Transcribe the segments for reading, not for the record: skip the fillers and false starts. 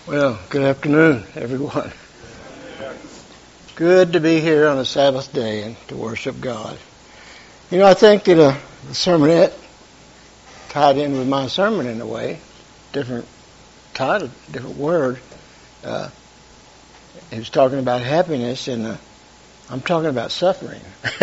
Well, good afternoon, everyone. Good to be here on a Sabbath day and to worship God. You know, I think that the sermonette tied in with my sermon in a way. Different title, different word. He was talking about happiness, and I'm talking about suffering.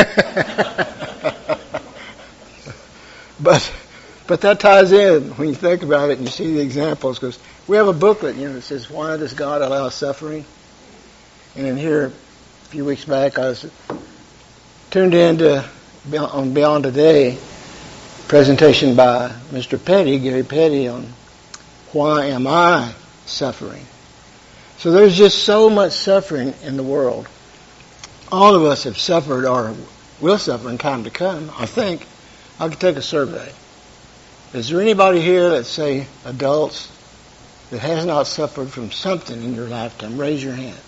But that ties in when you think about it and you see the examples, because we have a booklet, that says, "Why does God allow suffering?" And in here, a few weeks back, I was tuned in to on Beyond Today, presentation by Mr. Petty, Gary Petty, on why am I suffering? So there's just so much suffering in the world. All of us have suffered or will suffer in time to come, I think. I could take a survey. Is there anybody here, let's say adults, that has not suffered from something in your lifetime? Raise your hand.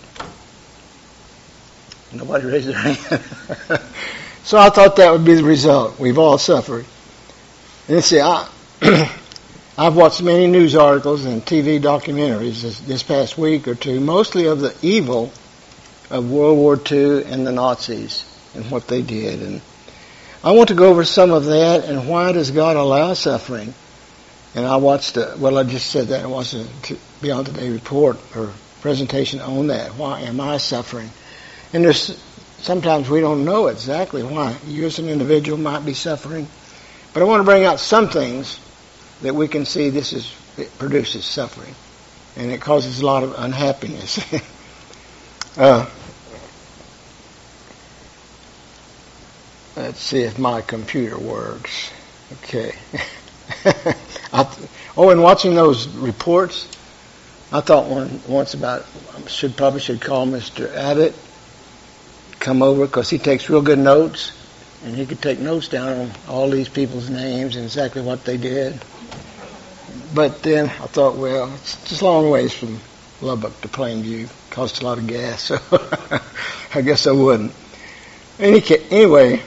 Nobody raised their hand. So I thought that would be the result. We've all suffered. And see, I've watched many news articles and TV documentaries this past week or two, mostly of the evil of World War II and the Nazis and what they did. And I want to go over some of that and why does God allow suffering. And I watched, I just said that. I watched a Beyond Today report or presentation on that. Why am I suffering? And there's sometimes we don't know exactly why. You as an individual might be suffering. But I want to bring out some things that we can see it produces suffering. And it causes a lot of unhappiness. Let's see if my computer works. Okay. And watching those reports, I thought once about probably should call Mr. Abbott, come over, because he takes real good notes, and he could take notes down on all these people's names and exactly what they did. But then I thought, well, it's just a long ways from Lubbock to Plainview. Costs a lot of gas, so I guess I wouldn't. Anyway,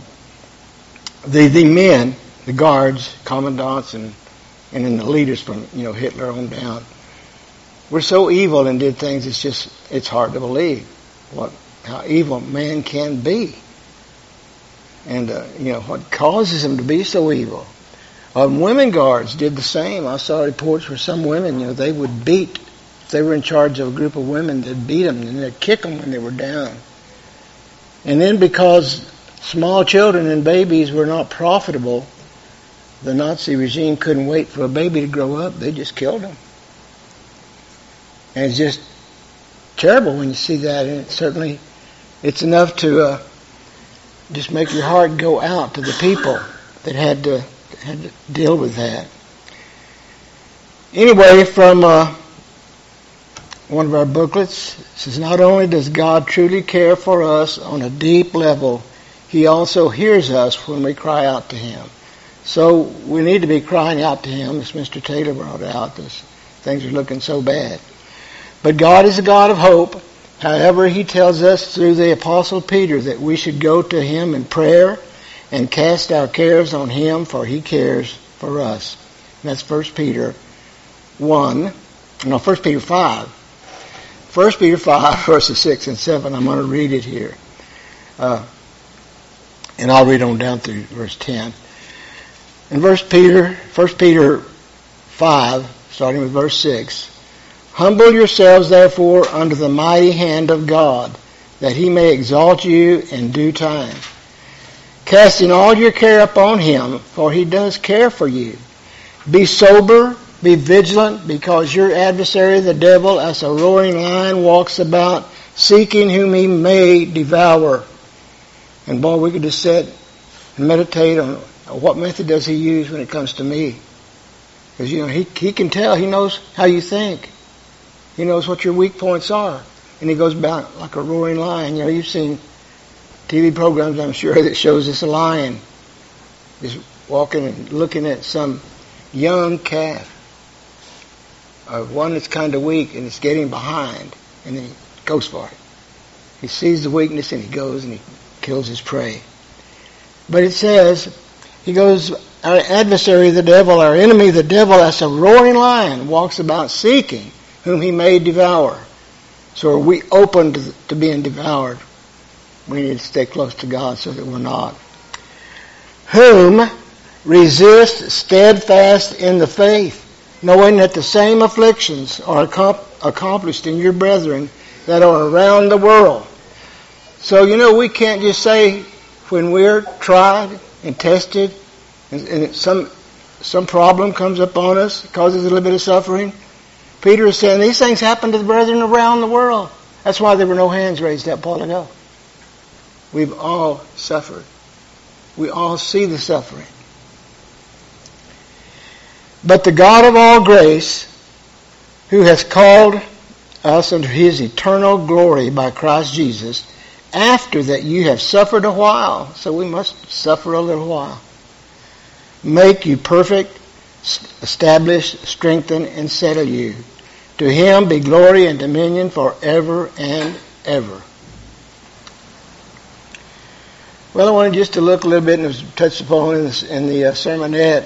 the men, the guards, commandants, and then the leaders from Hitler on down, were so evil and did things. It's hard to believe how evil man can be, and what causes him to be so evil. Women guards did the same. I saw reports where some women, they would beat. If they were in charge of a group of women, they'd beat them and they'd kick them when they were down. And then because small children and babies were not profitable, the Nazi regime couldn't wait for a baby to grow up. They just killed them. And it's just terrible when you see that. And it's enough to just make your heart go out to the people that had to deal with that. Anyway, from one of our booklets, it says, not only does God truly care for us on a deep level, He also hears us when we cry out to Him. So we need to be crying out to Him, as Mr. Taylor brought out, as things are looking so bad. But God is a God of hope. However, He tells us through the Apostle Peter that we should go to Him in prayer and cast our cares on Him, for He cares for us. And that's 1 Peter 5. 1 Peter 5, verses 6 and 7. I'm going to read it here. And I'll read on down through verse 10. In 1 Peter 5, starting with verse 6, humble yourselves therefore under the mighty hand of God, that He may exalt you in due time, casting all your care upon Him, for He does care for you. Be sober, be vigilant, because your adversary the devil, as a roaring lion, walks about, seeking whom he may devour. And boy, we could just sit and meditate on what method does he use when it comes to me. Because, he can tell. He knows how you think. He knows what your weak points are. And he goes about like a roaring lion. You've seen TV programs, I'm sure, that shows this lion just walking and looking at some young calf. One that's kind of weak and it's getting behind. And then he goes for it. He sees the weakness and he goes and he kills his prey. But it says, he goes, our adversary, the devil, our enemy, the devil, as a roaring lion, walks about seeking whom he may devour. So are we open to being devoured? We need to stay close to God so that we're not. Whom resist steadfast in the faith, knowing that the same afflictions are accomplished in your brethren that are around the world. So, we can't just say when we're tried and tested and some problem comes upon us, causes a little bit of suffering. Peter is saying these things happen to the brethren around the world. That's why there were no hands raised up while ago. We've all suffered. We all see the suffering. But the God of all grace, who has called us unto his eternal glory by Christ Jesus, after that you have suffered a while, so we must suffer a little while, make you perfect, establish, strengthen, and settle you. To him be glory and dominion forever and ever. Well, I wanted just to look a little bit, and it was touched upon in the sermonette.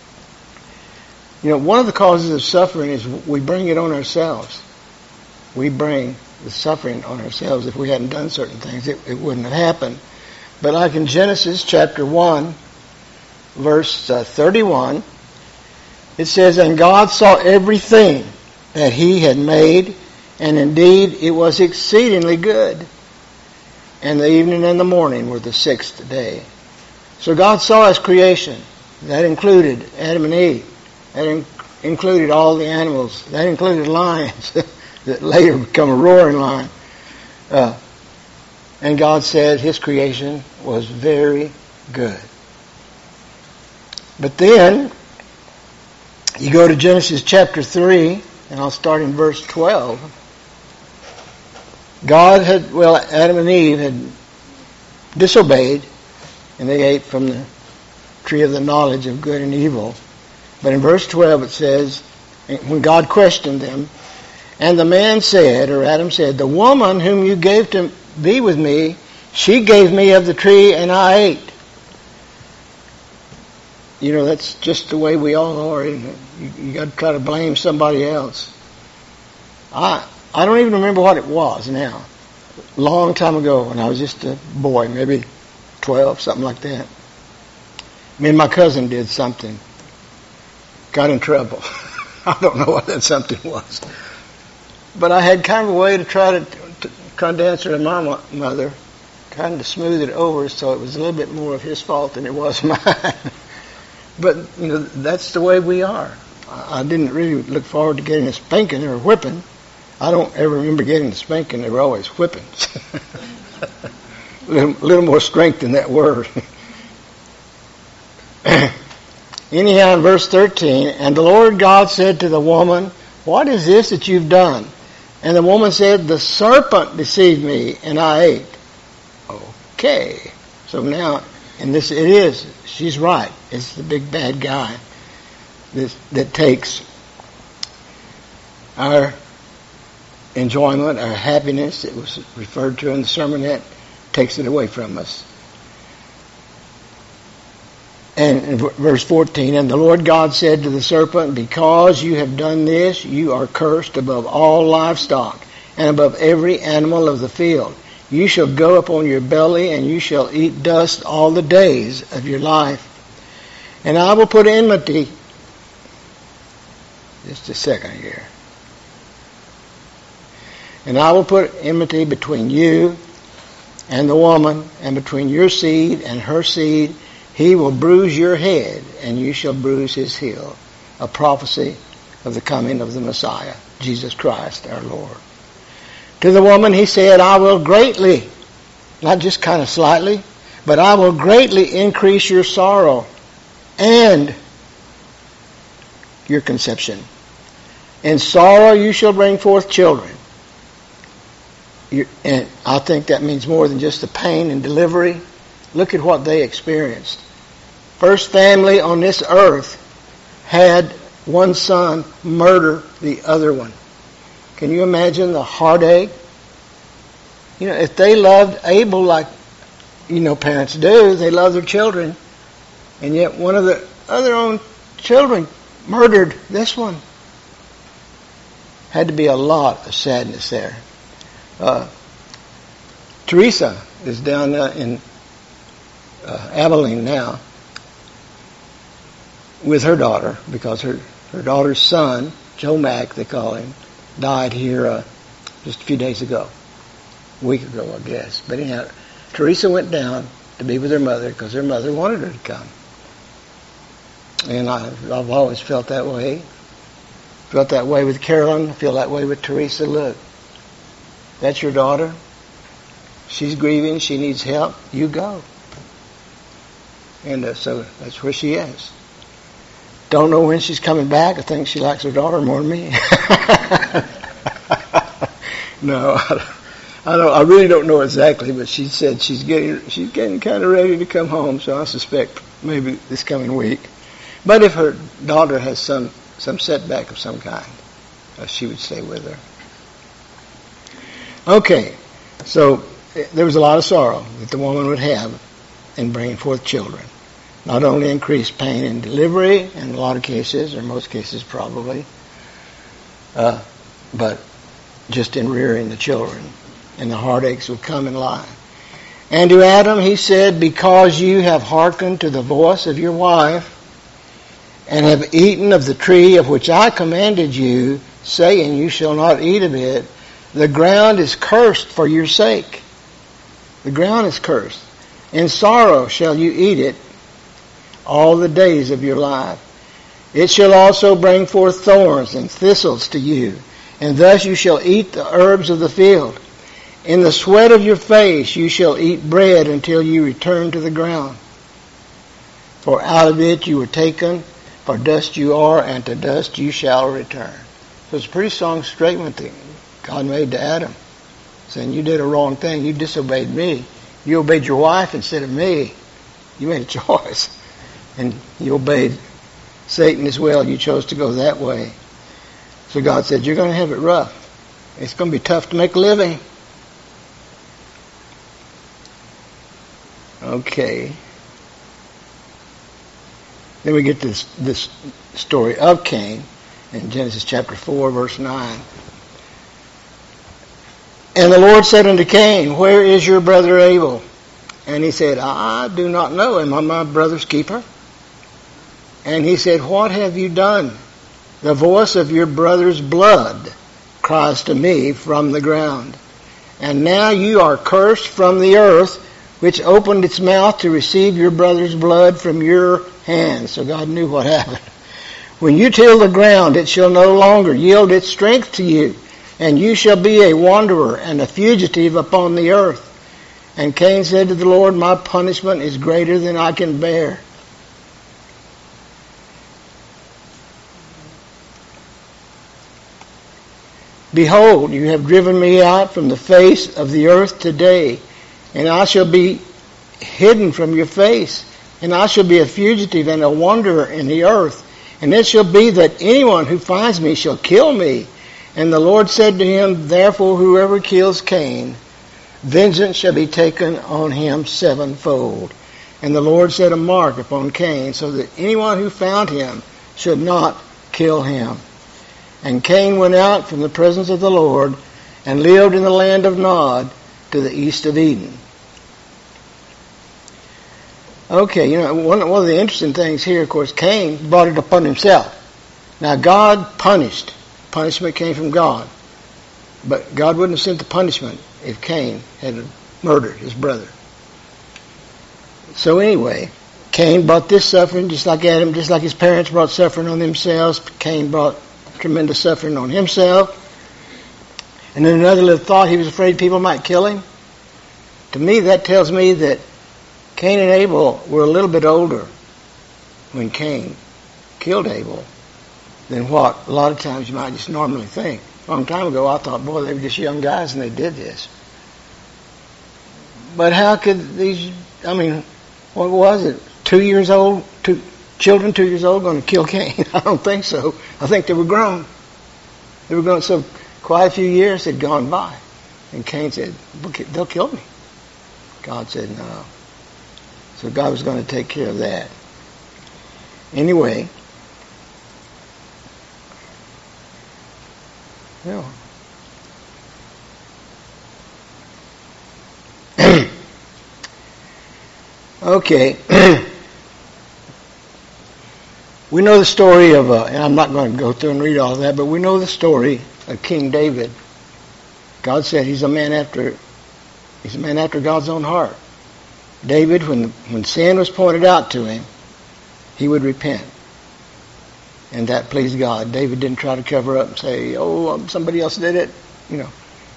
One of the causes of suffering is we bring it on ourselves. We bring the suffering on ourselves. If we hadn't done certain things, it wouldn't have happened. But like in Genesis chapter 1, verse 31, it says, And God saw everything that he had made, and indeed it was exceedingly good. And the evening and the morning were the sixth day. So God saw his creation. That included Adam and Eve. That included all the animals. That included lions that later become a roaring lion. And God said his creation was very good. But then, you go to Genesis chapter 3, and I'll start in verse 12. Adam and Eve had disobeyed, and they ate from the tree of the knowledge of good and evil. But in verse 12 it says, when God questioned them, and the man said, or Adam said, the woman whom you gave to be with me, she gave me of the tree and I ate. That's just the way we all are, isn't it? You got to try to blame somebody else. I don't even remember what it was now. Long time ago when I was just a boy, maybe 12, something like that. Me and my cousin did something. Got in trouble. I don't know what that something was. But I had kind of a way to try to answer to my mother, kind of smooth it over so it was a little bit more of his fault than it was mine. But, that's the way we are. I didn't really look forward to getting a spanking or a whipping. I don't ever remember getting a spanking. They were always whippings. a little more strength in that word. Anyhow, in verse 13, and the Lord God said to the woman, what is this that you've done? And the woman said, the serpent deceived me, and I ate. Okay. So now, she's right. It's the big bad guy that takes our enjoyment, our happiness, it was referred to in the sermonette, takes it away from us. And in verse 14, and the Lord God said to the serpent, because you have done this, you are cursed above all livestock and above every animal of the field. You shall go upon your belly, and you shall eat dust all the days of your life. And I will put enmity. Just a second here. And I will put enmity between you and the woman, and between your seed and her seed. He will bruise your head, and you shall bruise his heel. A prophecy of the coming of the Messiah, Jesus Christ our Lord. To the woman he said, I will greatly, not just kind of slightly, but I will greatly increase your sorrow and your conception. In sorrow you shall bring forth children. And I think that means more than just the pain and delivery. Look at what they experienced. First family on this earth had one son murder the other one. Can you imagine the heartache? If they loved Abel like, parents do, they love their children, and yet one of the other own children murdered this one. Had to be a lot of sadness there. Teresa is down in Abilene now with her daughter, because her daughter's son, Joe Mack, they call him, died here just a few days ago. A week ago, I guess. But anyhow, Teresa went down to be with her mother because her mother wanted her to come. And I've always felt that way. Felt that way with Carolyn. I feel that way with Teresa. Look, that's your daughter. She's grieving. She needs help. You go. And so that's where she is. Don't know when she's coming back. I think she likes her daughter more than me. No, I really don't know exactly, but she said she's getting kind of ready to come home. So I suspect maybe this coming week. But if her daughter has some setback of some kind, she would stay with her. Okay, so there was a lot of sorrow that the woman would have in bringing forth children. Not only increased pain in delivery, in a lot of cases, or most cases probably, but just in rearing the children. And the heartaches would come in line. And to Adam he said, because you have hearkened to the voice of your wife, and have eaten of the tree of which I commanded you, saying, you shall not eat of it, the ground is cursed for your sake. The ground is cursed. In sorrow shall you eat it all the days of your life. It shall also bring forth thorns and thistles to you, and thus you shall eat the herbs of the field. In the sweat of your face you shall eat bread until you return to the ground. For out of it you were taken, for dust you are, and to dust you shall return. So it's a pretty strong statement that God made to Adam, saying, you did a wrong thing. You disobeyed me. You obeyed your wife instead of me. You made a choice. And you obeyed Satan as well. You chose to go that way. So God said, you're going to have it rough. It's going to be tough to make a living. Okay. Then we get this story of Cain in Genesis chapter 4, verse 9. And the Lord said unto Cain, where is your brother Abel? And he said, I do not know. Am I my brother's keeper? And he said, what have you done? The voice of your brother's blood cries to me from the ground. And now you are cursed from the earth, which opened its mouth to receive your brother's blood from your hands. So God knew what happened. When you till the ground, it shall no longer yield its strength to you, and you shall be a wanderer and a fugitive upon the earth. And Cain said to the Lord, my punishment is greater than I can bear. Behold, you have driven me out from the face of the earth today, and I shall be hidden from your face, and I shall be a fugitive and a wanderer in the earth. And it shall be that anyone who finds me shall kill me. And the Lord said to him, therefore whoever kills Cain, vengeance shall be taken on him sevenfold. And the Lord set a mark upon Cain, so that anyone who found him should not kill him. And Cain went out from the presence of the Lord, and lived in the land of Nod, to the east of Eden. Okay, one of the interesting things here, of course, Cain brought it upon himself. Now God punished. Punishment came from God. But God wouldn't have sent the punishment if Cain had murdered his brother. So anyway, Cain brought this suffering just like Adam, just like his parents brought suffering on themselves. Cain brought tremendous suffering on himself. And then another little thought, he was afraid people might kill him. To me, that tells me that Cain and Abel were a little bit older when Cain killed Abel than what a lot of times you might just normally think. A long time ago, I thought, boy, they were just young guys and they did this. But how could these, what was it? 2 years old, children 2 years old going to kill Cain? I don't think so. I think they were grown. They were grown. So quite a few years had gone by. And Cain said, they'll kill me. God said no. So God was going to take care of that. Anyway, Yeah. Okay. We know the story of, and I'm not going to go through and read all of that, but we know the story of King David. God said he's a man after God's own heart. David, when sin was pointed out to him, he would repent. And that pleased God. David didn't try to cover up and say, oh, somebody else did it. You know,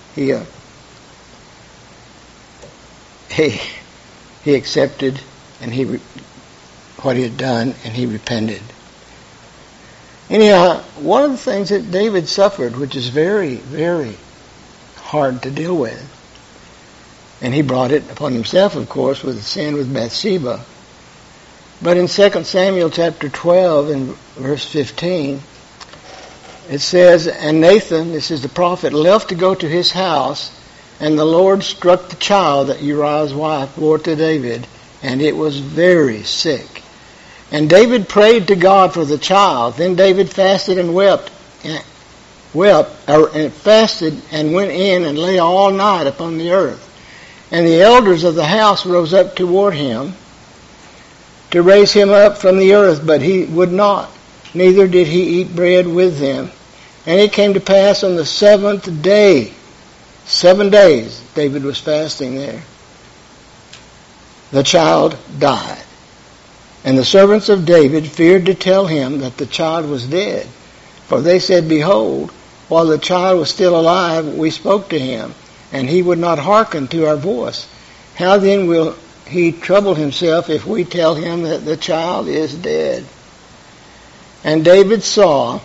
he accepted and what he had done, and he repented. Anyhow, one of the things that David suffered, which is very, very hard to deal with, and he brought it upon himself, of course, with the sin with Bathsheba. But in 2 Samuel chapter 12 and verse 15, it says, and Nathan, this is the prophet, left to go to his house, and the Lord struck the child that Uriah's wife bore to David, and it was very sick. And David prayed to God for the child. Then David fasted and fasted and went in and lay all night upon the earth. And the elders of the house rose up toward him to raise him up from the earth, but he would not, neither did he eat bread with them. And it came to pass on the seventh day, 7 days David was fasting there, the child died. And the servants of David feared to tell him that the child was dead. For they said, behold, while the child was still alive, we spoke to him, and he would not hearken to our voice. How then will he trouble himself if we tell him that the child is dead? And David saw,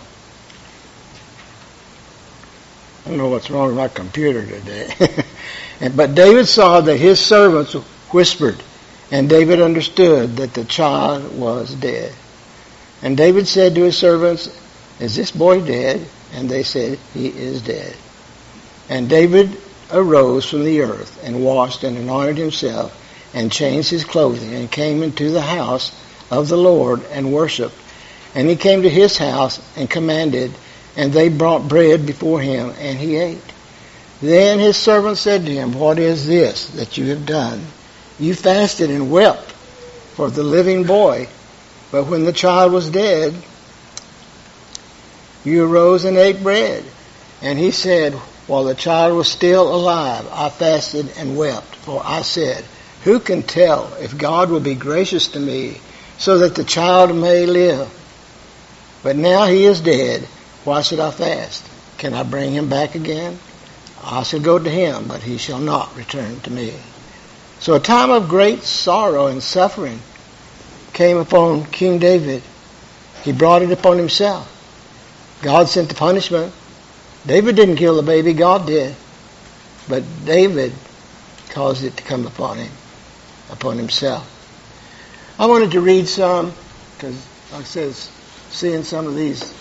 I don't know what's wrong with my computer today, but David saw that his servants whispered, and David understood that the child was dead. And David said to his servants, is this boy dead? And they said, he is dead. And David arose from the earth and washed and anointed himself and changed his clothing and came into the house of the Lord and worshipped. And he came to his house and commanded, and they brought bread before him, and he ate. Then his servant said to him, what is this that you have done? You fasted and wept for the living boy, but when the child was dead, you arose and ate bread. And he said, while the child was still alive, I fasted and wept, for I said, who can tell if God will be gracious to me, so that the child may live? But now he is dead, why should I fast? Can I bring him back again? I shall go to him, but he shall not return to me. So a time of great sorrow and suffering came upon King David. He brought it upon himself. God sent the punishment. David didn't kill the baby, God did. But David caused it to come upon him, upon himself. I wanted to read some, because like I said, seeing some of these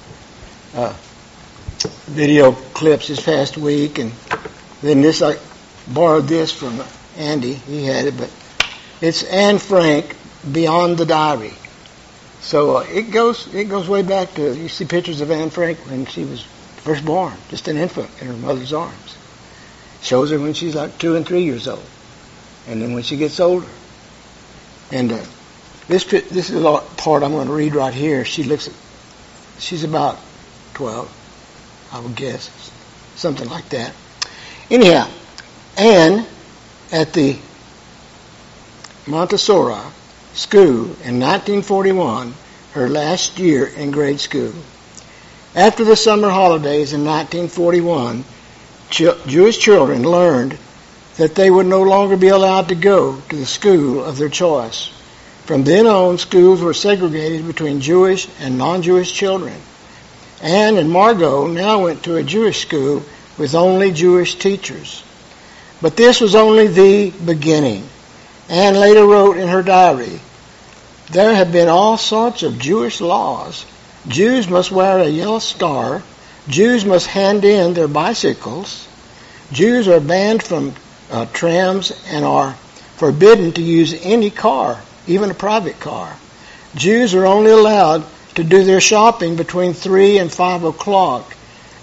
video clips this past week, and then this, I borrowed this from Andy, he had it, but it's Anne Frank, Beyond the Diary. So it goes way back to, you see pictures of Anne Frank when she was first born, just an infant in her mother's arms. Shows her when she's like 2 and 3 years old, and then when she gets older. And this is a part I'm going to read right here. She's about 12, I would guess, something like that. Anyhow, Anne, at the Montessori school in 1941, her last year in grade school. After the summer holidays in 1941, Jewish children learned that they would no longer be allowed to go to the school of their choice. From then on, schools were segregated between Jewish and non-Jewish children. Anne and Margot now went to a Jewish school with only Jewish teachers. But this was only the beginning. Anne later wrote in her diary, there have been all sorts of Jewish laws. Jews must wear a yellow star. Jews must hand in their bicycles. Jews are banned from trams and are forbidden to use any car, even a private car. Jews are only allowed to do their shopping between 3 and 5 o'clock.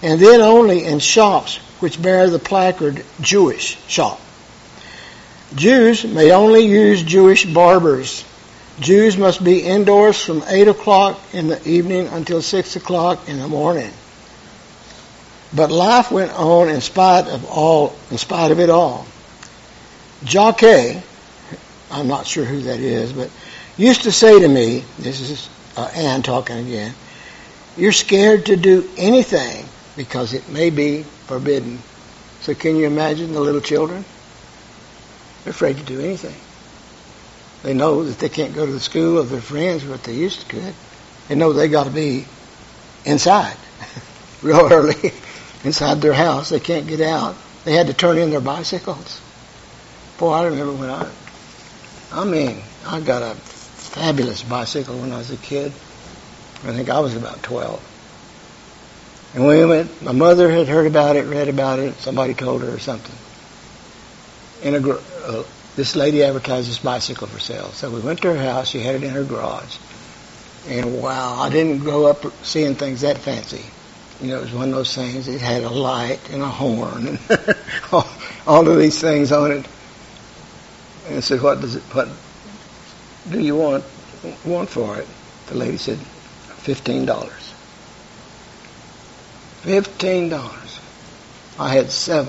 and then only in shops which bear the placard Jewish shop. Jews may only use Jewish barbers. Jews must be indoors from 8 o'clock in the evening until 6 o'clock in the morning. But life went on in spite of it all. Jacques, I'm not sure who that is, but used to say to me, this is Ann talking again, you're scared to do anything because it may be forbidden. So can you imagine the little children? They're afraid to do anything. They know that they can't go to the school of their friends what they used to could. They know they got to be inside real early, inside their house. They can't get out. They had to turn in their bicycles. Boy, I remember when I got a fabulous bicycle when I was a kid. I think I was about 12. And we went, my mother had heard about it, read about it, somebody told her or something. This lady advertised this bicycle for sale. So we went to her house, she had it in her garage. And wow, I didn't grow up seeing things that fancy. You know, it was one of those things, it had a light and a horn and all of these things on it. And I said, what do you want for it? The lady said, $15. $15. I had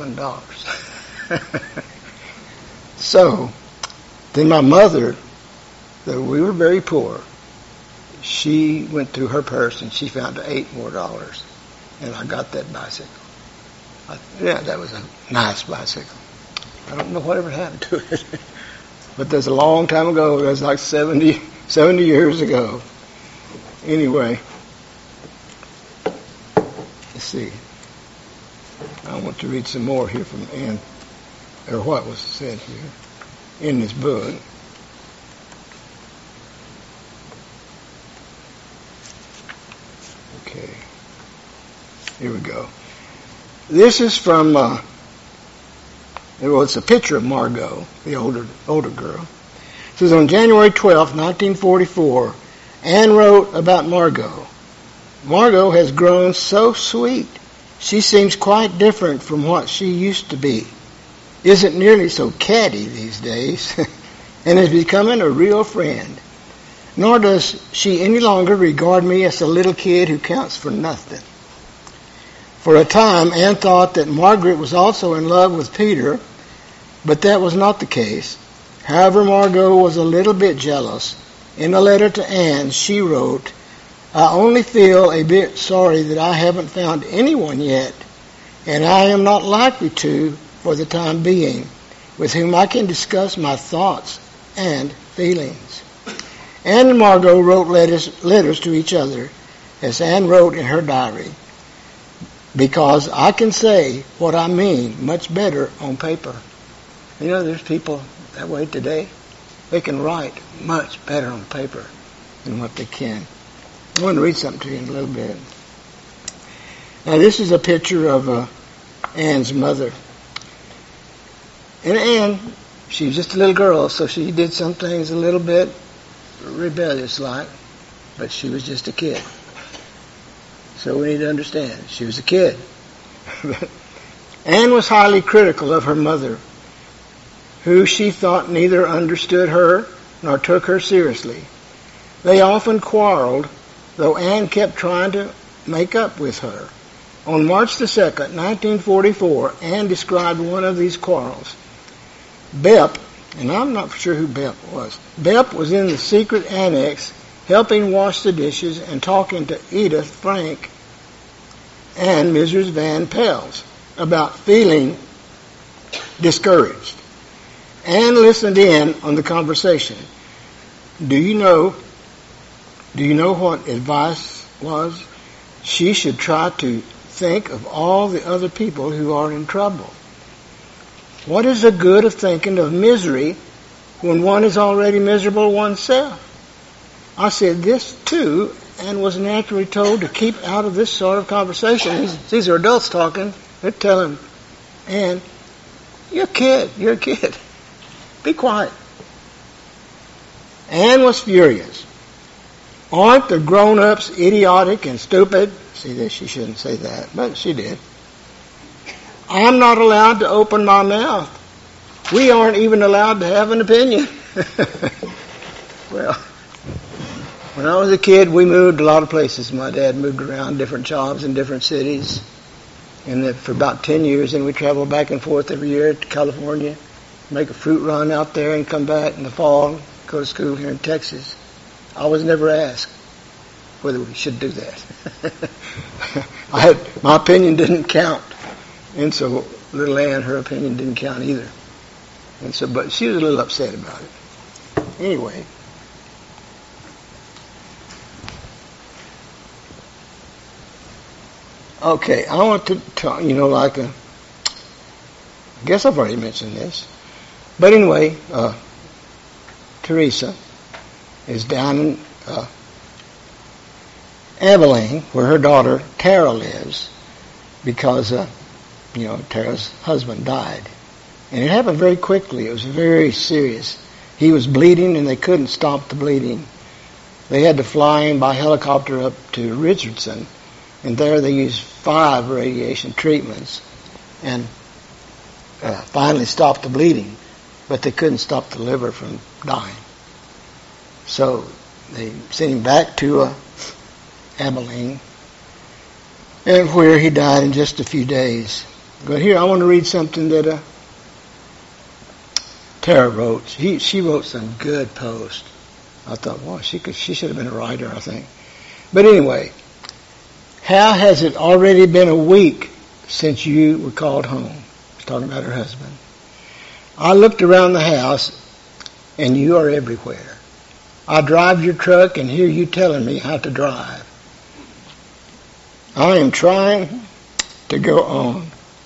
$7. So, then my mother, though we were very poor, she went through her purse and she found $8 more. And I got that bicycle. That was a nice bicycle. I don't know whatever happened to it. But that's a long time ago. It was like 70 years ago. Anyway, let's see. I want to read some more here from Ann, or what was said here in this book. Okay, here we go. This is from, it's a picture of Margot, the older girl. It says, on January 12th, 1944, Anne wrote about Margot. Margot has grown so sweet. She seems quite different from what she used to be. Isn't nearly so catty these days and is becoming a real friend. Nor does she any longer regard me as a little kid who counts for nothing. For a time, Anne thought that Margaret was also in love with Peter, but that was not the case. However, Margot was a little bit jealous. In a letter to Anne, she wrote, I only feel a bit sorry that I haven't found anyone yet, and I am not likely to for the time being, with whom I can discuss my thoughts and feelings. Anne and Margot wrote letters to each other, as Anne wrote in her diary, because I can say what I mean much better on paper. You know, there's people that way today. They can write much better on paper than what they can. I want to read something to you in a little bit. Now, this is a picture of Anne's mother. And Anne, she was just a little girl, so she did some things a little bit rebellious-like, but she was just a kid. So we need to understand, she was a kid. Anne was highly critical of her mother, who she thought neither understood her nor took her seriously. They often quarreled, though Anne kept trying to make up with her. On March the 2nd, 1944, Anne described one of these quarrels. Bep, and I'm not sure who Bep was. Bep was in the secret annex helping wash the dishes and talking to Edith Frank and Mrs. Van Pels about feeling discouraged. Anne listened in on the conversation. Do you know what advice was? She should try to think of all the other people who are in trouble. What is the good of thinking of misery when one is already miserable oneself? I said this too, and was naturally told to keep out of this sort of conversation. These are adults talking. They're telling Anne, you're a kid. Be quiet. Anne was furious. Aren't the grown-ups idiotic and stupid? see that she shouldn't say that, but she did. I'm not allowed to open my mouth. We aren't even allowed to have an opinion. Well, when I was a kid, we moved a lot of places. My dad moved around different jobs in different cities. And for about 10 years, and we traveled back and forth every year to California, make a fruit run out there and come back in the fall, go to school here in Texas. I was never asked whether we should do that. My opinion didn't count. And so little Ann, her opinion didn't count either. And so, but she was a little upset about it. Anyway. Okay, I want to talk, I guess I've already mentioned this. But anyway, Teresa is down in Abilene, where her daughter Tara lives, because, Tara's husband died. And it happened very quickly. It was very serious. He was bleeding, and they couldn't stop the bleeding. They had to fly him by helicopter up to Richardson, and there they used 5 radiation treatments and finally stopped the bleeding, but they couldn't stop the liver from dying. So they sent him back to Abilene, and where he died in just a few days. But here, I want to read something that Tara wrote. She wrote some good posts. I thought, wow, she should have been a writer, I think. But anyway, how has it already been a week since you were called home? She's talking about her husband. I looked around the house, and you are everywhere. I drive your truck and hear you telling me how to drive. I am trying to go on,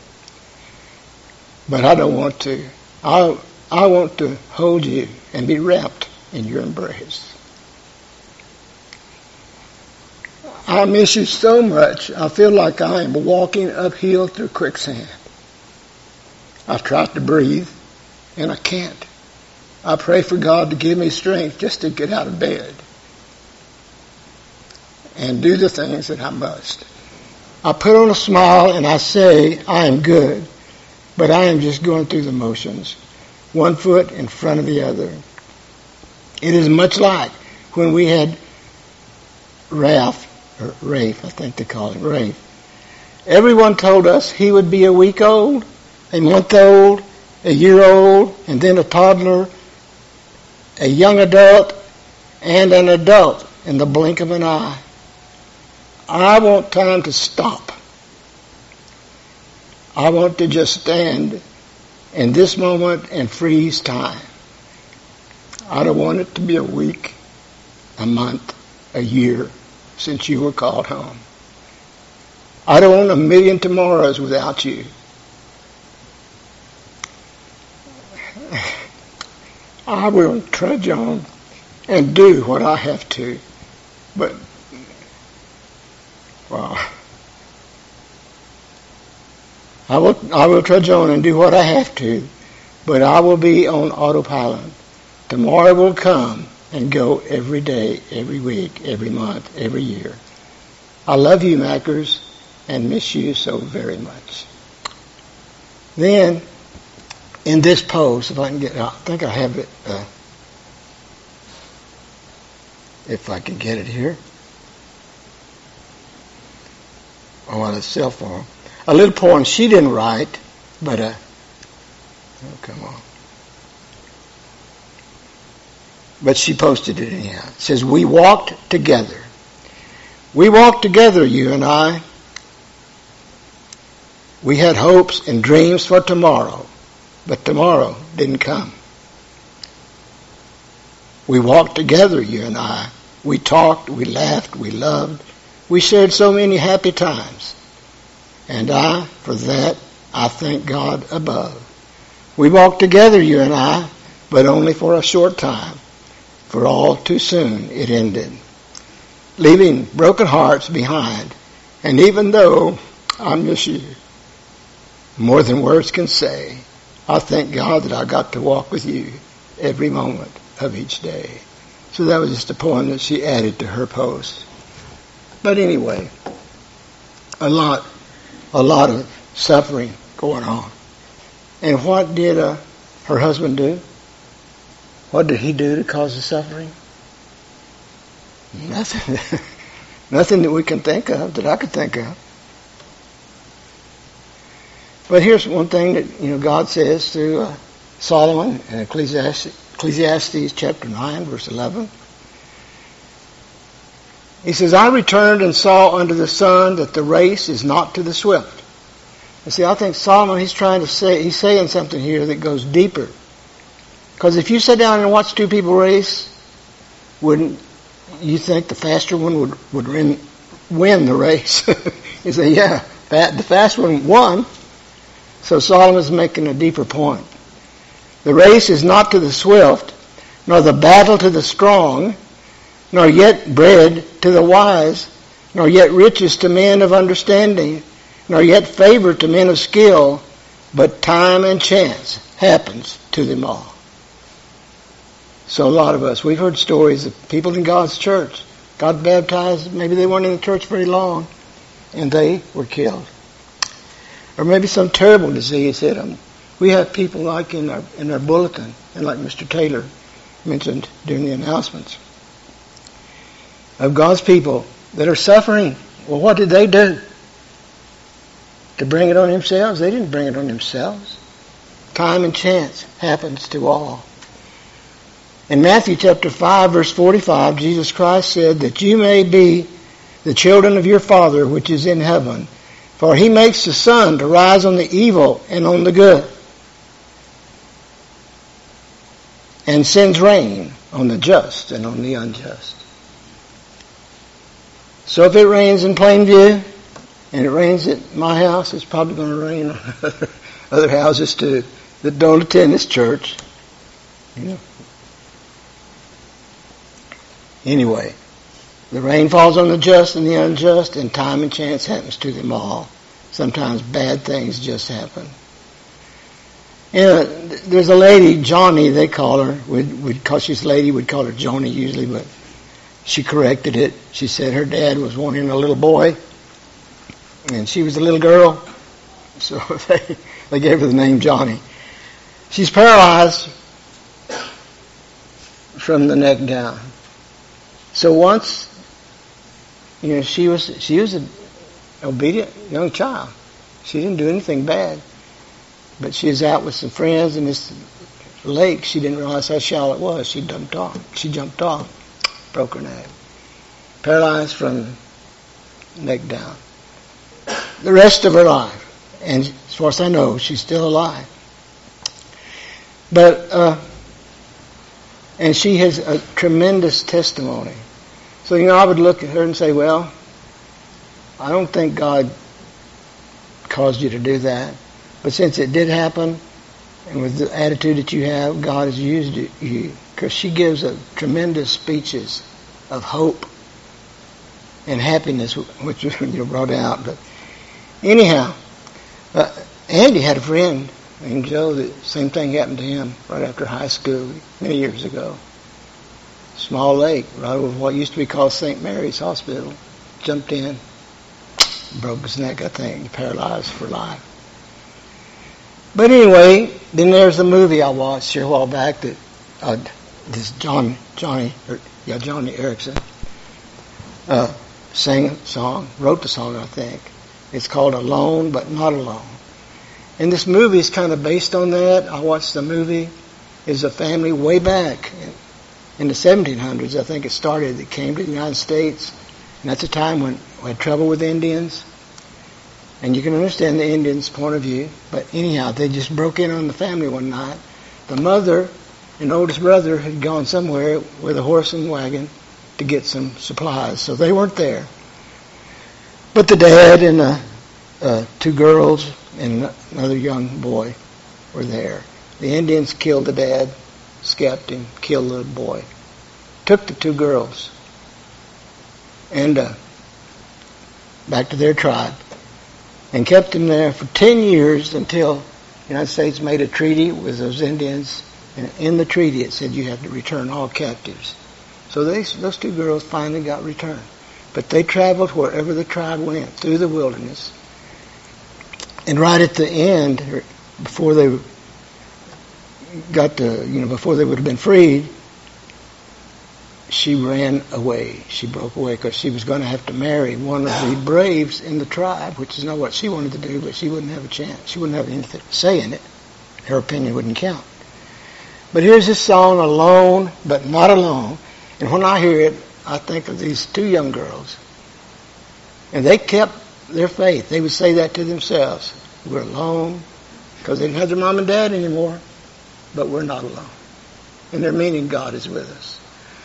but I don't want to. I want to hold you and be wrapped in your embrace. I miss you so much, I feel like I am walking uphill through quicksand. I've tried to breathe, and I can't. I pray for God to give me strength just to get out of bed and do the things that I must. I put on a smile and I say I am good, but I am just going through the motions, one foot in front of the other. It is much like when we had Rafe, I think they call him Rafe. Everyone told us he would be a week old, a month old, a year old, and then a toddler, a young adult, and an adult in the blink of an eye. I want time to stop. I want to just stand in this moment and freeze time. I don't want it to be a week, a month, a year since you were called home. I don't want a million tomorrows without you. I will trudge on and do what I have to, but, well, I will trudge on and do what I have to, but I will be on autopilot. Tomorrow will come and go every day, every week, every month, every year. I love you, Mackers, and miss you so very much. Then, in this post, if I can get, I think I have it, if I can get it here, on a cell phone. A little poem she didn't write, but, oh, come on. But she posted it anyhow. It says, we walked together. We walked together, you and I. We had hopes and dreams for tomorrow, but tomorrow didn't come. We walked together, you and I. We talked, we laughed, we loved. We shared so many happy times. And for that, I thank God above. We walked together, you and I, but only for a short time. For all too soon it ended, leaving broken hearts behind. And even though I miss you more than words can say, I thank God that I got to walk with you every moment of each day. So that was just a poem that she added to her post. But anyway, a lot of suffering going on. And what did her husband do? What did he do to cause the suffering? Nothing. Nothing that we can think of, that I could think of. But here's one thing that God says through Solomon in Ecclesiastes chapter 9, verse 11. He says, I returned and saw under the sun that the race is not to the swift. And see, I think Solomon, he's saying something here that goes deeper. Because if you sit down and watch two people race, wouldn't you think the faster one would win the race? You say, yeah, the fast one won. So Solomon's making a deeper point. The race is not to the swift, nor the battle to the strong, nor yet bread to the wise, nor yet riches to men of understanding, nor yet favor to men of skill, but time and chance happens to them all. So a lot of us, we've heard stories of people in God's church, got baptized, maybe they weren't in the church very long, and they were killed. Or maybe some terrible disease hit them. We have people like in our bulletin, and like Mr. Taylor mentioned during the announcements, of God's people that are suffering. Well, what did they do to bring it on themselves? They didn't bring it on themselves. Time and chance happens to all. In Matthew chapter 5, verse 45, Jesus Christ said that you may be the children of your Father which is in heaven, for he makes the sun to rise on the evil and on the good, and sends rain on the just and on the unjust. So if it rains in Plainview, and it rains at my house, it's probably going to rain on other houses too that don't attend this church. Anyway, the rain falls on the just and the unjust, and time and chance happens to them all. Sometimes bad things just happen. There's a lady, Johnny, they call her. Because she's a lady, we'd call her Joni usually, but she corrected it. She said her dad was wanting a little boy, and she was a little girl, so they gave her the name Johnny. She's paralyzed from the neck down. So once, she was an obedient young child. She didn't do anything bad, but she was out with some friends in this lake. She didn't realize how shallow it was. She jumped off. Broke her neck. Paralyzed from neck down. The rest of her life. And as far as I know, she's still alive. But, and she has a tremendous testimony. So, I would look at her and say, well, I don't think God caused you to do that. But since it did happen, and with the attitude that you have, God has used you. Because she gives a tremendous speeches of hope and happiness, which you brought out. But anyhow, Andy had a friend named Joe. The same thing happened to him right after high school many years ago. Small lake, right over what used to be called St. Mary's Hospital. Jumped in, broke his neck, I think, paralyzed for life. But anyway, then there's a movie I watched here a while back that this Johnny Erickson sang a song, wrote the song, I think. It's called Alone But Not Alone. And this movie is kind of based on that. I watched the movie. It's a family way back in the 1700s, I think it started, that came to the United States. And that's a time when we had trouble with Indians. And you can understand the Indians' point of view. But anyhow, they just broke in on the family one night. The mother and oldest brother had gone somewhere with a horse and wagon to get some supplies. So they weren't there. But the dad and two girls and another young boy were there. The Indians killed the dad, scalped him, killed the boy. Took the two girls and back to their tribe and kept them there for 10 years until the United States made a treaty with those Indians. And in the treaty it said you have to return all captives. So those two girls finally got returned. But they traveled wherever the tribe went, through the wilderness. And right at the end, before they got to, before they would have been freed, she ran away. She broke away because she was going to have to marry one of the braves in the tribe, which is not what she wanted to do, but she wouldn't have a chance. She wouldn't have anything to say in it. Her opinion wouldn't count. But here's this song, Alone But Not Alone. And when I hear it, I think of these two young girls. And they kept their faith. They would say that to themselves. We're alone because they didn't have their mom and dad anymore, but we're not alone. And they're meaning God is with us.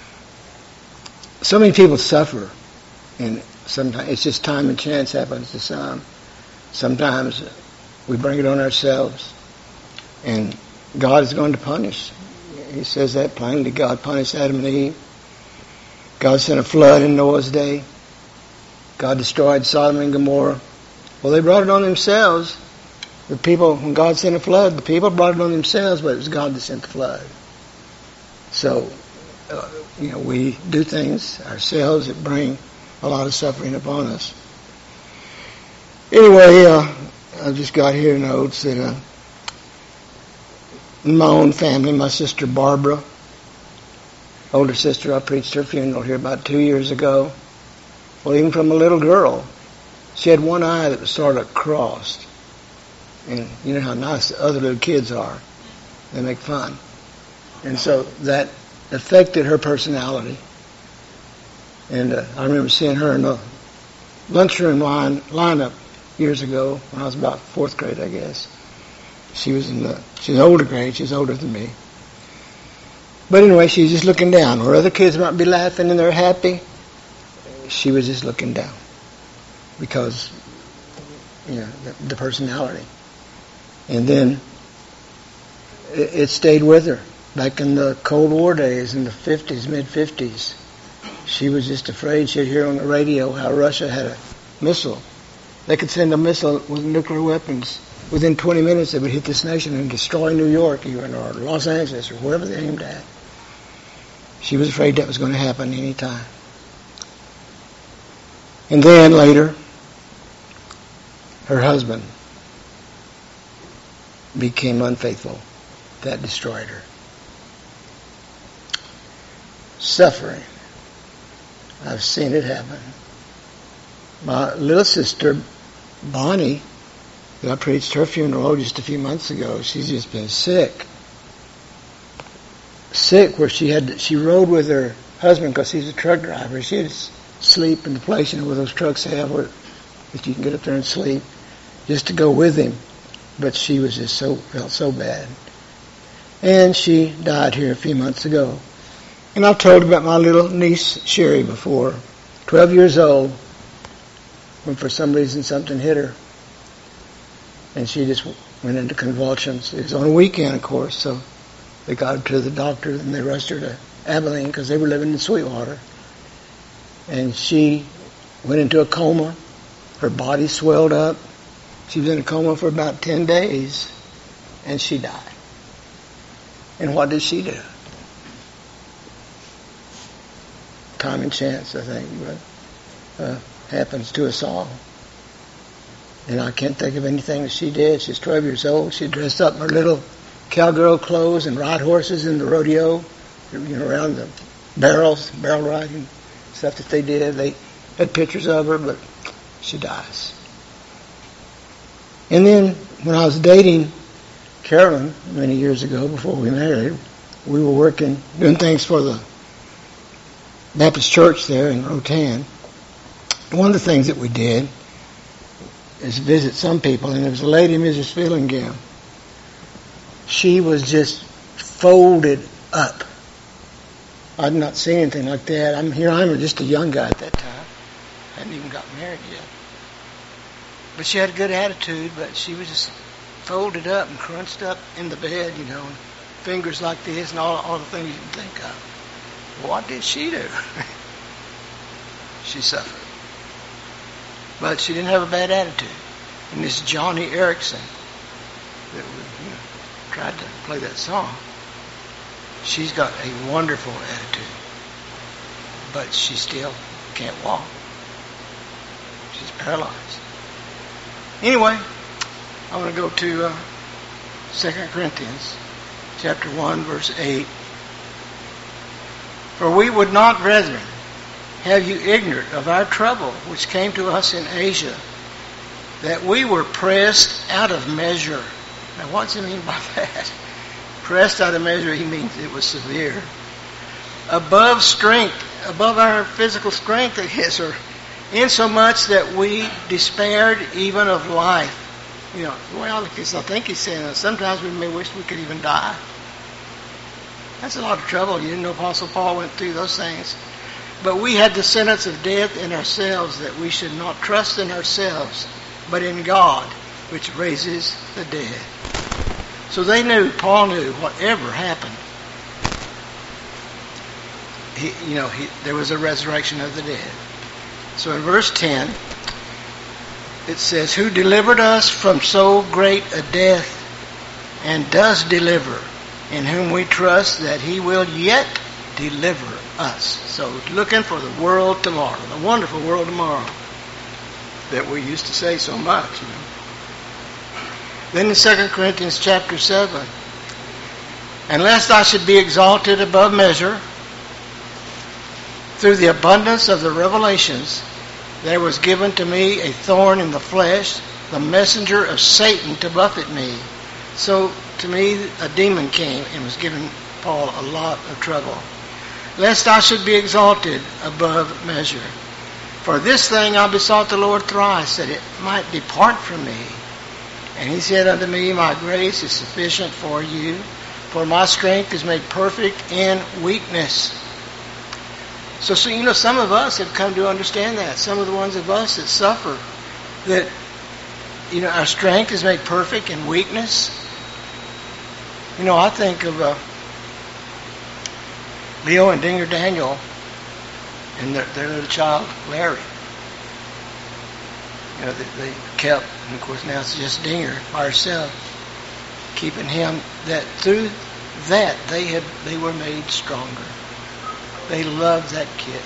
So many people suffer, and sometimes it's just time and chance happens to some. Sometimes we bring it on ourselves, and God is going to punish. He says that plainly. God punished Adam and Eve. God sent a flood in Noah's day. God destroyed Sodom and Gomorrah. Well, they brought it on themselves. The people, when God sent a flood, the people brought it on themselves, but it was God that sent the flood. So, we do things ourselves that bring a lot of suffering upon us. Anyway, I just got here notes that in my own family, my sister Barbara, older sister, I preached her funeral here about 2 years ago. Well, even from a little girl, she had one eye that was sort of crossed. And you know how nice the other little kids are. They make fun. And so that affected her personality. And I remember seeing her in the lunchroom lineup years ago when I was about 4th grade, I guess. She's older grade. She's older than me. But anyway, she's just looking down. Where other kids might be laughing and they're happy, she was just looking down because, the personality. And then it stayed with her. Back in the Cold War days, in the 50s, mid-50s, she was just afraid. She'd hear on the radio how Russia had a missile. They could send a missile with nuclear weapons. Within 20 minutes, they would hit this nation and destroy New York even, or Los Angeles, or wherever they aimed at. She was afraid that was going to happen any time. And then later, her husband became unfaithful. That destroyed her. Suffering. I've seen it happen. My little sister, Bonnie, that I preached her funeral just a few months ago, she's just been sick. Sick where she rode with her husband because he's a truck driver. She had to sleep in the place, where those trucks have where that you can get up there and sleep, just to go with him. But she was just felt so bad. And she died here a few months ago. And I've told about my little niece, Sherry, before. 12 years old, when for some reason something hit her. And she just went into convulsions. It was on a weekend, of course, so they got her to the doctor and they rushed her to Abilene because they were living in Sweetwater. And she went into a coma. Her body swelled up. She was in a coma for about 10 days, and she died. And what did she do? Time and chance, I think, but happens to us all. And I can't think of anything that she did. She's 12 years old. She dressed up in her little cowgirl clothes and ride horses in the rodeo, around the barrel riding, stuff that they did. They had pictures of her, but she dies. And then when I was dating Carolyn many years ago, before we married, we were doing things for the Baptist church there in Rotan. One of the things that we did is visit some people, and there was a lady, Mrs. Fillingham. She was just folded up. I'd not seen anything like that. I'm just a young guy at that time. I hadn't even got married yet. But she had a good attitude, but she was just folded up and crunched up in the bed, and fingers like this and all the things you can think of. What did she do? She suffered. But she didn't have a bad attitude. And this Johnny Erickson that tried to play that song, she's got a wonderful attitude. But she still can't walk. our lives. Anyway, I want to go to 2 Corinthians chapter 1, verse 8. For we would not, brethren, have you ignorant of our trouble which came to us in Asia, that we were pressed out of measure. Now what's he mean by that? Pressed out of measure, he means it was severe. Above strength, above our physical strength, I guess, or insomuch that we despaired even of life. You know, well, because I think he's saying that sometimes we may wish we could even die. That's a lot of trouble. You didn't know Apostle Paul went through those things. But we had the sentence of death in ourselves, that we should not trust in ourselves, but in God, which raises the dead. So they knew, Paul knew, whatever happened, there was a resurrection of the dead. So in verse 10, it says, who delivered us from so great a death, and does deliver, in whom we trust that he will yet deliver us. So looking for the world tomorrow, the wonderful world tomorrow that we used to say so much. Then in 2 Corinthians chapter 7, and lest I should be exalted above measure, through the abundance of the revelations, there was given to me a thorn in the flesh, the messenger of Satan to buffet me. So to me a demon came and was giving Paul a lot of trouble. Lest I should be exalted above measure. For this thing I besought the Lord thrice, that it might depart from me. And he said unto me, my grace is sufficient for you, for my strength is made perfect in weakness. So some of us have come to understand that. Some of the ones of us that suffer, that, our strength is made perfect in weakness. I think of Leo and Dinger Daniel and their little child, Larry. They kept, and of course now it's just Dinger by herself, keeping him, that through that they were made stronger. They loved that kid.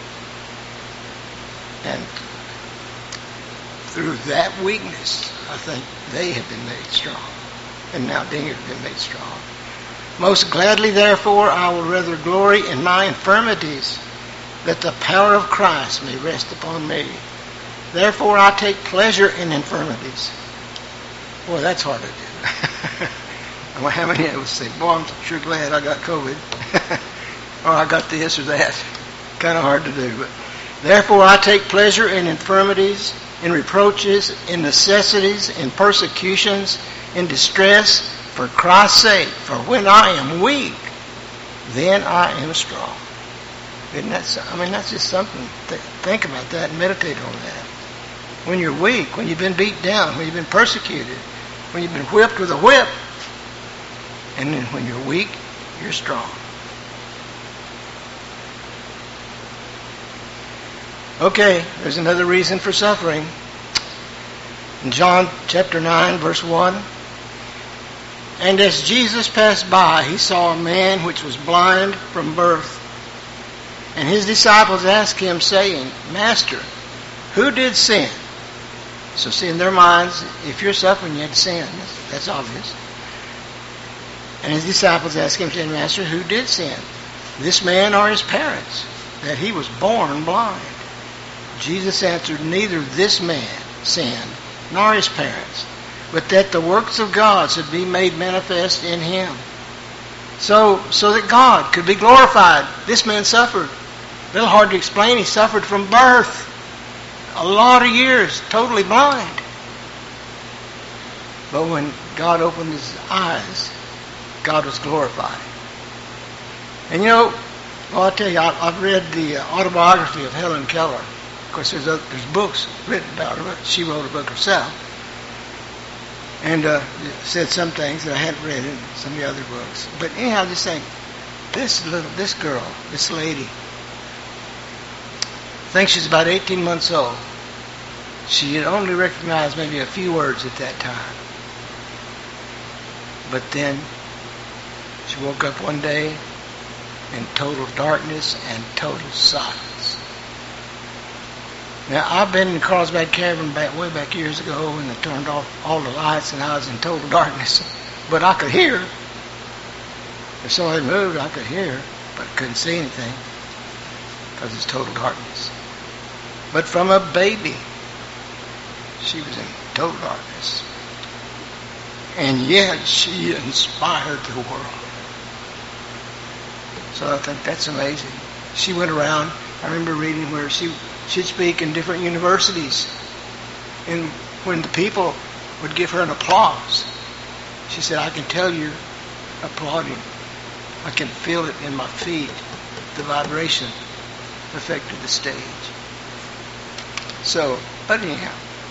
And through that weakness, I think they have been made strong. And now Dinger has been made strong. Most gladly, therefore, I will rather glory in my infirmities, that the power of Christ may rest upon me. Therefore, I take pleasure in infirmities. Boy, that's hard to do. How many of us say, boy, I'm sure glad I got COVID. Or I got this or that. Kind of hard to do. But therefore, I take pleasure in infirmities, in reproaches, in necessities, in persecutions, in distress, for Christ's sake. For when I am weak, then I am strong. Isn't that so? That's just something. Think about that and meditate on that. When you're weak, when you've been beat down, when you've been persecuted, when you've been whipped with a whip, and then when you're weak, you're strong. Okay, there's another reason for suffering. In John chapter 9, verse 1, and as Jesus passed by, he saw a man which was blind from birth. And his disciples asked him, saying, Master, who did sin? So see, in their minds, if you're suffering, you had sin. That's obvious. And his disciples asked him, saying, Master, who did sin? This man or his parents, that he was born blind? Jesus answered, neither this man sinned, nor his parents, but that the works of God should be made manifest in him. So that God could be glorified. This man suffered. A little hard to explain. He suffered from birth. A lot of years, totally blind. But when God opened his eyes, God was glorified. And I'll tell you, I've read the autobiography of Helen Keller. Of course, there's books written about her, but she wrote a book herself. And said some things that I hadn't read in some of the other books. But anyhow, I just think, this girl, this lady, I think she's about 18 months old. She had only recognized maybe a few words at that time. But then she woke up one day in total darkness and total silence. Now, I've been in Carlsbad Cavern way back years ago when they turned off all the lights and I was in total darkness. But I could hear. If somebody moved, I could hear, but couldn't see anything because it's total darkness. But from a baby, she was in total darkness. And yet she inspired the world. So I think that's amazing. She went around, I remember reading where she'd speak in different universities. And when the people would give her an applause, she said, I can tell you're applauding. I can feel it in my feet. The vibration affected the stage. So, but anyhow.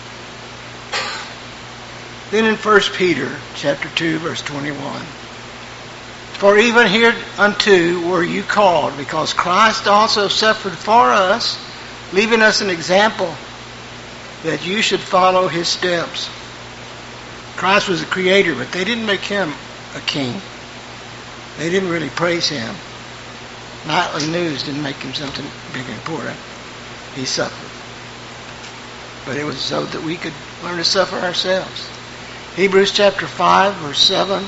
Then in 1 Peter chapter 2, verse 21. For even hereunto were you called, because Christ also suffered for us, leaving us an example that you should follow his steps. Christ was the creator, but they didn't make him a king. They didn't really praise him. Nightly news didn't make him something big and important. He suffered. But it was so that we could learn to suffer ourselves. Hebrews chapter 5, verse 7.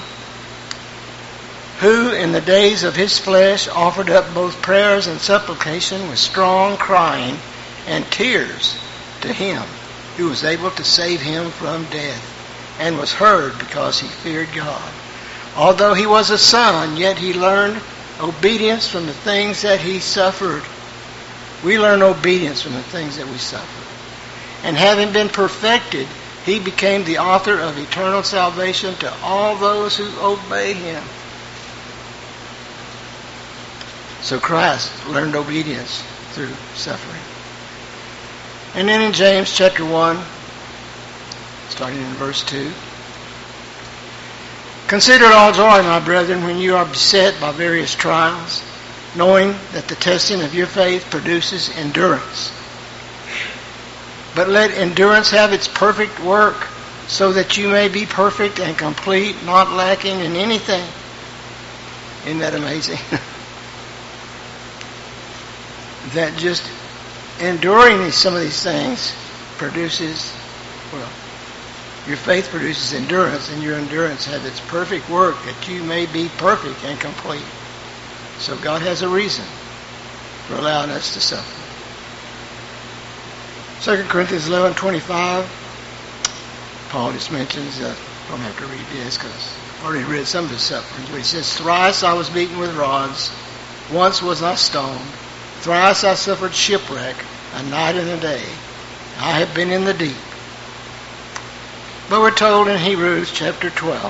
Who in the days of his flesh offered up both prayers and supplication with strong crying and tears to him who was able to save him from death, and was heard because he feared God. Although he was a son, yet he learned obedience from the things that he suffered. We learn obedience from the things that we suffer. And having been perfected, he became the author of eternal salvation to all those who obey him. So Christ learned obedience through suffering. And then in James chapter 1, starting in verse 2. Consider it all joy, my brethren, when you are beset by various trials, knowing that the testing of your faith produces endurance. But let endurance have its perfect work, so that you may be perfect and complete, not lacking in anything. Isn't that amazing? That just enduring some of these things produces, well, your faith produces endurance, and your endurance has its perfect work, that you may be perfect and complete. So God has a reason for allowing us to suffer. 2 Corinthians 11:25, Paul just mentions, I don't have to read this because I've already read some of his sufferings, but he says, thrice I was beaten with rods, once was I stoned, thrice I suffered shipwreck, a night and a day. I have been in the deep. But we're told in Hebrews chapter 12,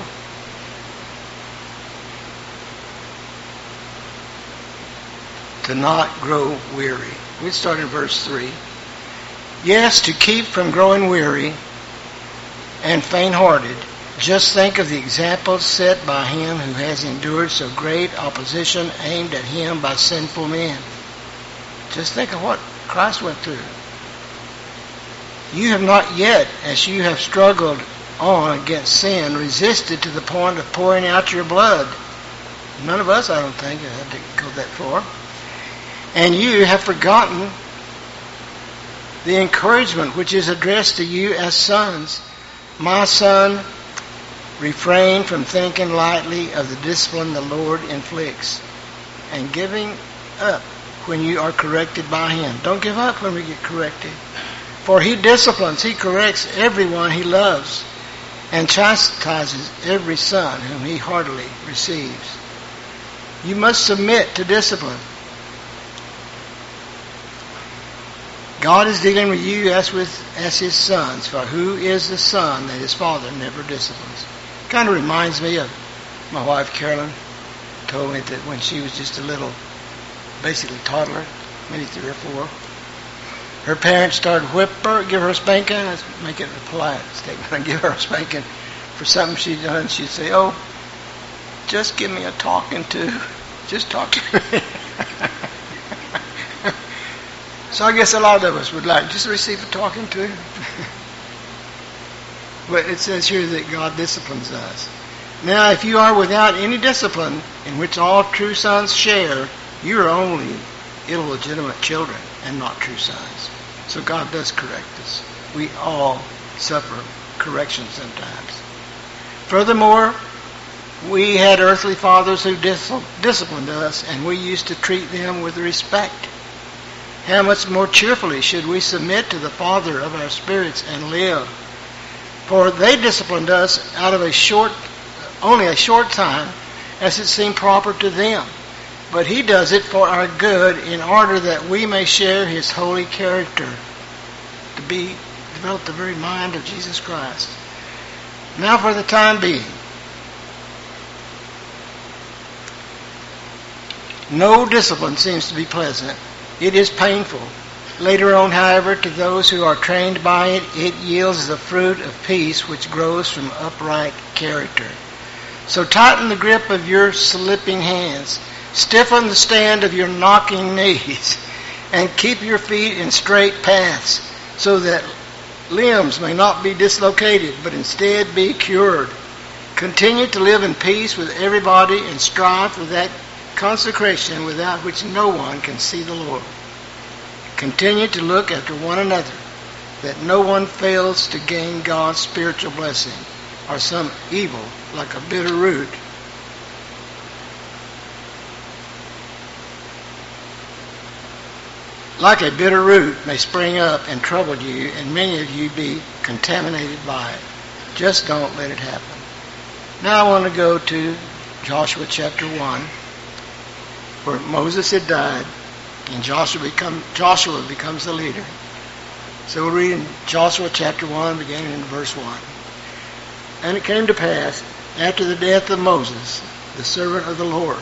to not grow weary. We start in verse 3. Yes, to keep from growing weary and faint-hearted. Just think of the examples set by him who has endured so great opposition aimed at him by sinful men. Just think of what Christ went through. You have not yet, as you have struggled on against sin, resisted to the point of pouring out your blood. None of us, I don't think, had to go that far. And you have forgotten the encouragement which is addressed to you as sons. My son, refrain from thinking lightly of the discipline the Lord inflicts, and giving up when you are corrected by him. Don't give up when we get corrected. For he disciplines, he corrects everyone he loves, and chastises every son whom he heartily receives. You must submit to discipline. God is dealing with you as his sons, for who is the son that his father never disciplines? Kind of reminds me of my wife Carolyn. Told me that when she was just a little, basically toddler, maybe 3 or 4, her parents started whip her, give her a spanking. Let's make it a polite statement. I give her a spanking for something she'd done. She'd say, "Oh, just give me a talking to. Just talk to me." So I guess a lot of us would like just receive a talking to. But it says here that God disciplines us. Now, if you are without any discipline, in which all true sons share, you are only illegitimate children and not true sons. So God does correct us. We all suffer correction sometimes. Furthermore, we had earthly fathers who disciplined us, and we used to treat them with respect. How much more cheerfully should we submit to the Father of our spirits and live? For they disciplined us out of only a short time, as it seemed proper to them. But he does it for our good, in order that we may share his holy character, to develop the very mind of Jesus Christ. Now for the time being, no discipline seems to be pleasant. It is painful. Later on, however, to those who are trained by it, it yields the fruit of peace which grows from upright character. So tighten the grip of your slipping hands, stiffen the stand of your knocking knees, and keep your feet in straight paths, so that limbs may not be dislocated, but instead be cured. Continue to live in peace with everybody and strive for that consecration without which no one can see the Lord. Continue to look after one another, that no one fails to gain God's spiritual blessing, or some evil like a bitter root may spring up and trouble you, and many of you be contaminated by it. Just don't let it happen. Now I want to go to Joshua chapter 1, where Moses had died, and Joshua becomes the leader. So we'll read in Joshua chapter 1, beginning in verse 1. And it came to pass, after the death of Moses, the servant of the Lord,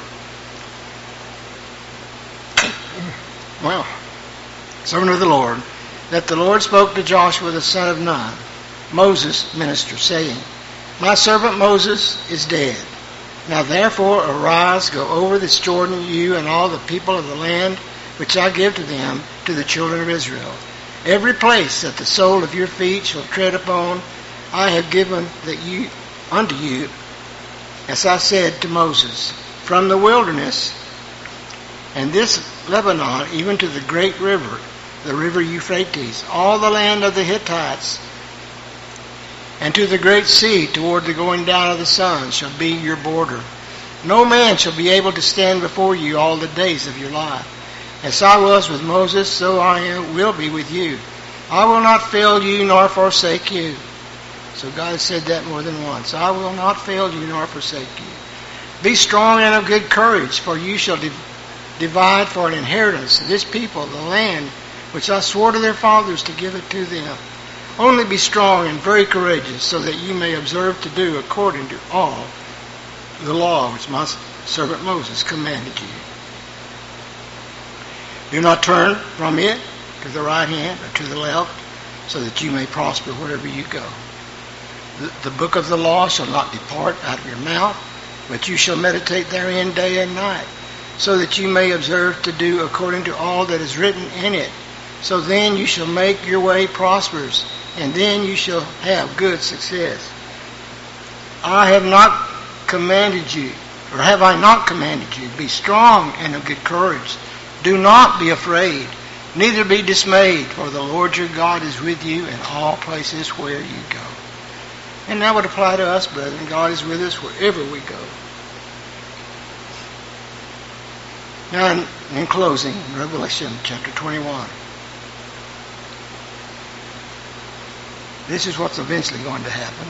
that the Lord spoke to Joshua the son of Nun, Moses' minister, saying, My servant Moses is dead. Now therefore arise, go over this Jordan, you and all the people of the land which I give to them, to the children of Israel. Every place that the sole of your feet shall tread upon, I have given unto you, as I said to Moses, from the wilderness and this Lebanon, even to the great river, the river Euphrates, all the land of the Hittites, and to the great sea toward the going down of the sun shall be your border. No man shall be able to stand before you all the days of your life. As I was with Moses, so I will be with you. I will not fail you nor forsake you. So God has said that more than once. I will not fail you nor forsake you. Be strong and of good courage, for you shall divide for an inheritance this people the land which I swore to their fathers to give it to them. Only be strong and very courageous, so that you may observe to do according to all the law which my servant Moses commanded you. Do not turn from it to the right hand or to the left, so that you may prosper wherever you go. The book of the law shall not depart out of your mouth, but you shall meditate therein day and night, so that you may observe to do according to all that is written in it. So then you shall make your way prosperous, and then you shall have good success. I have not commanded you, or have I not commanded you? Be strong and of good courage. Do not be afraid, neither be dismayed, for the Lord your God is with you in all places where you go. And that would apply to us, brethren. God is with us wherever we go. Now, in closing, Revelation chapter 21. This is what's eventually going to happen.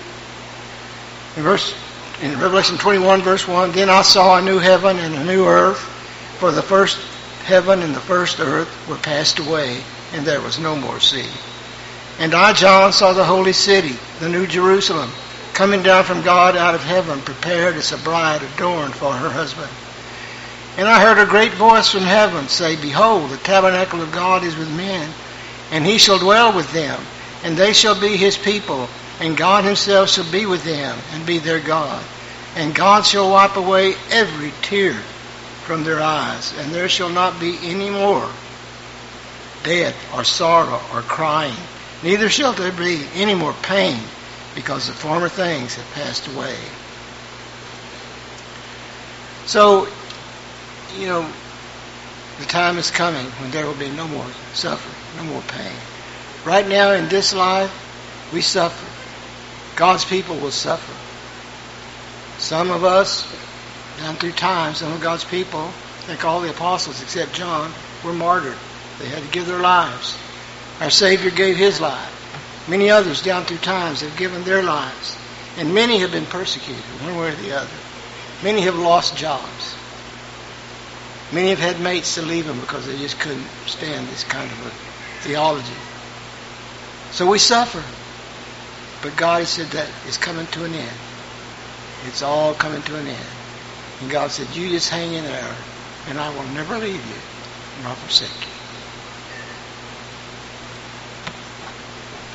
In Revelation 21, verse 1, Then I saw a new heaven and a new earth, for the first heaven and the first earth were passed away, and there was no more sea. And I, John, saw the holy city, the new Jerusalem, coming down from God out of heaven, prepared as a bride adorned for her husband. And I heard a great voice from heaven say, Behold, the tabernacle of God is with men, and he shall dwell with them, and they shall be his people, and God himself shall be with them, and be their God. And God shall wipe away every tear from their eyes, and there shall not be any more death, or sorrow, or crying, neither shall there be any more pain, because the former things have passed away. So, the time is coming when there will be no more suffering. No more pain. Right now in this life, we suffer. God's people will suffer. Some of us, down through time, some of God's people, I think all the apostles except John, were martyred. They had to give their lives. Our Savior gave his life. Many others down through times have given their lives. And many have been persecuted, one way or the other. Many have lost jobs. Many have had mates to leave them because they just couldn't stand this kind of a theology. So we suffer. But God has said that is coming to an end. It's all coming to an end. And God said, you just hang in there, and I will never leave you nor forsake you.